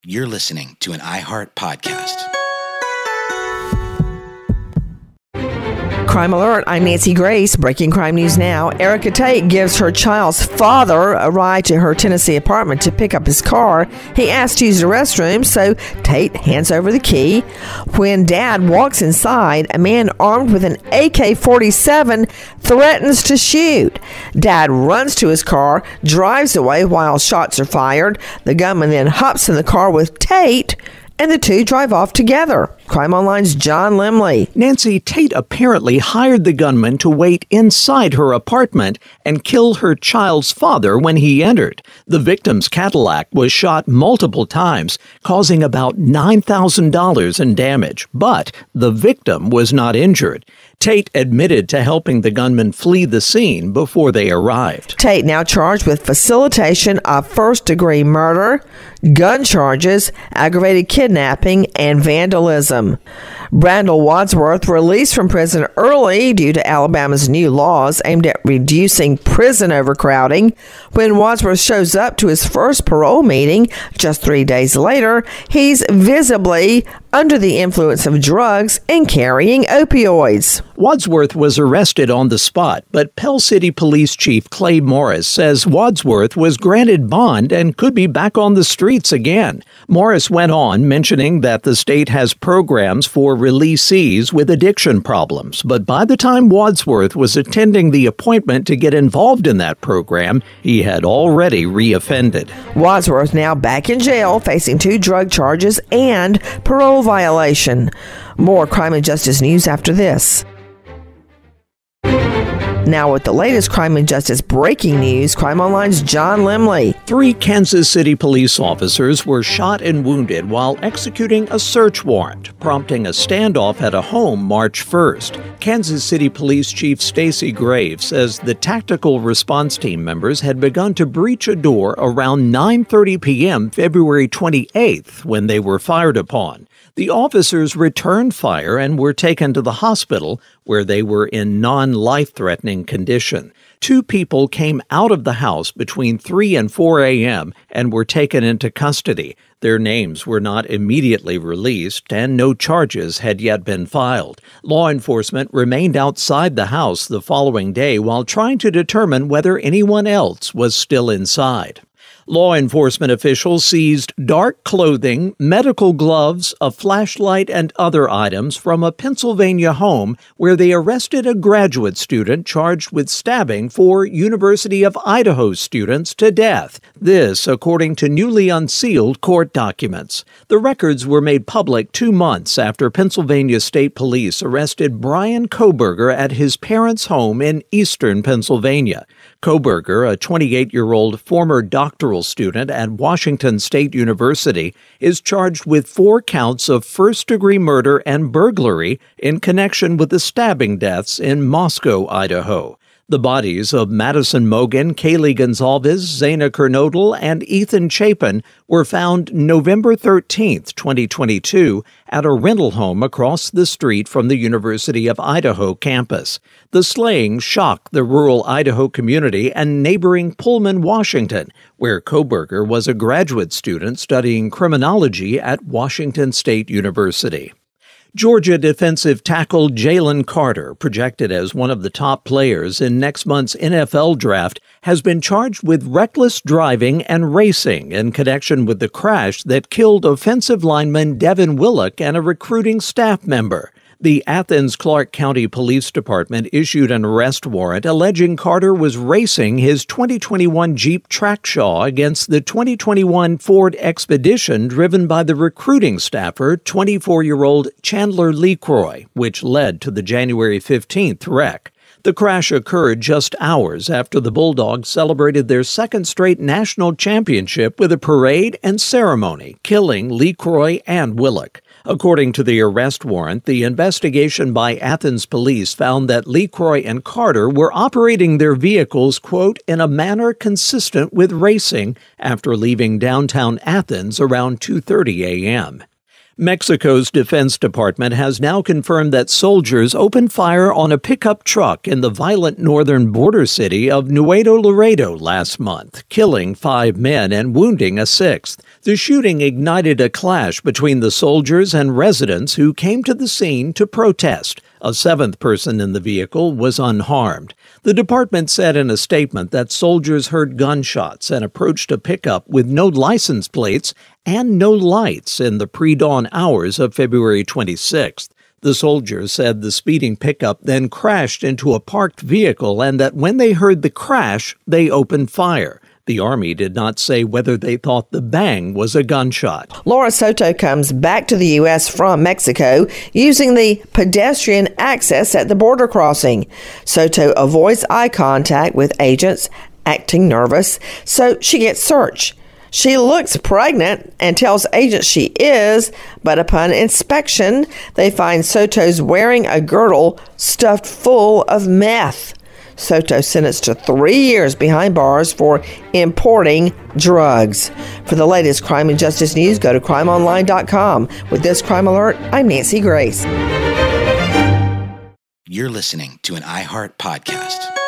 You're listening to an iHeart podcast. Crime Alert, I'm Nancy Grace. Breaking crime news now. Erica Tate gives her child's father a ride to her Tennessee apartment to pick up his car. He asked to use the restroom, so Tate hands over the key. When Dad walks inside, a man armed with an AK-47 threatens to shoot. Dad runs to his car, drives away while shots are fired. The gunman then hops in the car with Tate, and the two drive off together. Crime Online's John Limley. Nancy, Tate apparently hired the gunman to wait inside her apartment and kill her child's father when he entered. The victim's Cadillac was shot multiple times, causing about $9,000 in damage, but the victim was not injured. Tate admitted to helping the gunman flee the scene before they arrived. Tate now charged with facilitation of first-degree murder, gun charges, aggravated kidnapping, and vandalism. Brandel Wadsworth released from prison early due to Alabama's new laws aimed at reducing prison overcrowding. When Wadsworth shows up to his first parole meeting just 3 days later, he's visibly under the influence of drugs and carrying opioids. Wadsworth was arrested on the spot, but Pell City Police Chief Clay Morris says Wadsworth was granted bond and could be back on the streets again. Morris went on, mentioning that the state has programs for releasees with addiction problems, but by the time Wadsworth was attending the appointment to get involved in that program, he had already reoffended. Wadsworth now back in jail, facing 2 drug charges and parole violation. More crime and justice news after this. Now with the latest crime and justice breaking news, Crime Online's John Limley. 3 Kansas City police officers were shot and wounded while executing a search warrant, prompting a standoff at a home March 1st. Kansas City Police Chief Stacey Graves says the tactical response team members had begun to breach a door around 9:30 p.m. February 28th when they were fired upon. The officers returned fire and were taken to the hospital, where they were in non-life-threatening condition. 2 people came out of the house between 3 and 4 a.m. and were taken into custody. Their names were not immediately released, and no charges had yet been filed. Law enforcement remained outside the house the following day while trying to determine whether anyone else was still inside. Law enforcement officials seized dark clothing, medical gloves, a flashlight, and other items from a Pennsylvania home where they arrested a graduate student charged with stabbing 4 University of Idaho students to death. This, according to newly unsealed court documents. The records were made public 2 months after Pennsylvania State Police arrested Brian Kohberger at his parents' home in eastern Pennsylvania. Kohberger, a 28-year-old former doctoral student at Washington State University, is charged with 4 counts of first-degree murder and burglary in connection with the stabbing deaths in Moscow, Idaho. The bodies of Madison Mogan, Kaylee Gonzalez, Zaina Kernodle, and Ethan Chapin were found November 13, 2022, at a rental home across the street from the University of Idaho campus. The slaying shocked the rural Idaho community and neighboring Pullman, Washington, where Kohberger was a graduate student studying criminology at Washington State University. Georgia defensive tackle Jalen Carter, projected as one of the top players in next month's NFL draft, has been charged with reckless driving and racing in connection with the crash that killed offensive lineman Devin Willock and a recruiting staff member. The Athens-Clarke County Police Department issued an arrest warrant alleging Carter was racing his 2021 Jeep Trackshaw against the 2021 Ford Expedition driven by the recruiting staffer, 24-year-old Chandler LeCroy, which led to the January 15th wreck. The crash occurred just hours after the Bulldogs celebrated their second straight national championship with a parade and ceremony, killing LeCroy and Willock. According to the arrest warrant, the investigation by Athens police found that LeCroy and Carter were operating their vehicles, quote, in a manner consistent with racing after leaving downtown Athens around 2:30 a.m. Mexico's Defense Department has now confirmed that soldiers opened fire on a pickup truck in the violent northern border city of Nuevo Laredo last month, killing 5 men and wounding a 6th. The shooting ignited a clash between the soldiers and residents who came to the scene to protest. A 7th person in the vehicle was unharmed. The department said in a statement that soldiers heard gunshots and approached a pickup with no license plates and no lights in the pre-dawn hours of February 26th. The soldiers said the speeding pickup then crashed into a parked vehicle and that when they heard the crash, they opened fire. The Army did not say whether they thought the bang was a gunshot. Laura Soto comes back to the U.S. from Mexico using the pedestrian access at the border crossing. Soto avoids eye contact with agents, acting nervous, so she gets searched. She looks pregnant and tells agents she is, but upon inspection, they find Soto's wearing a girdle stuffed full of meth. Soto sentenced to 3 years behind bars for importing drugs. For the latest crime and justice news, go to crimeonline.com. With this crime alert, I'm Nancy Grace. You're listening to an iHeart podcast.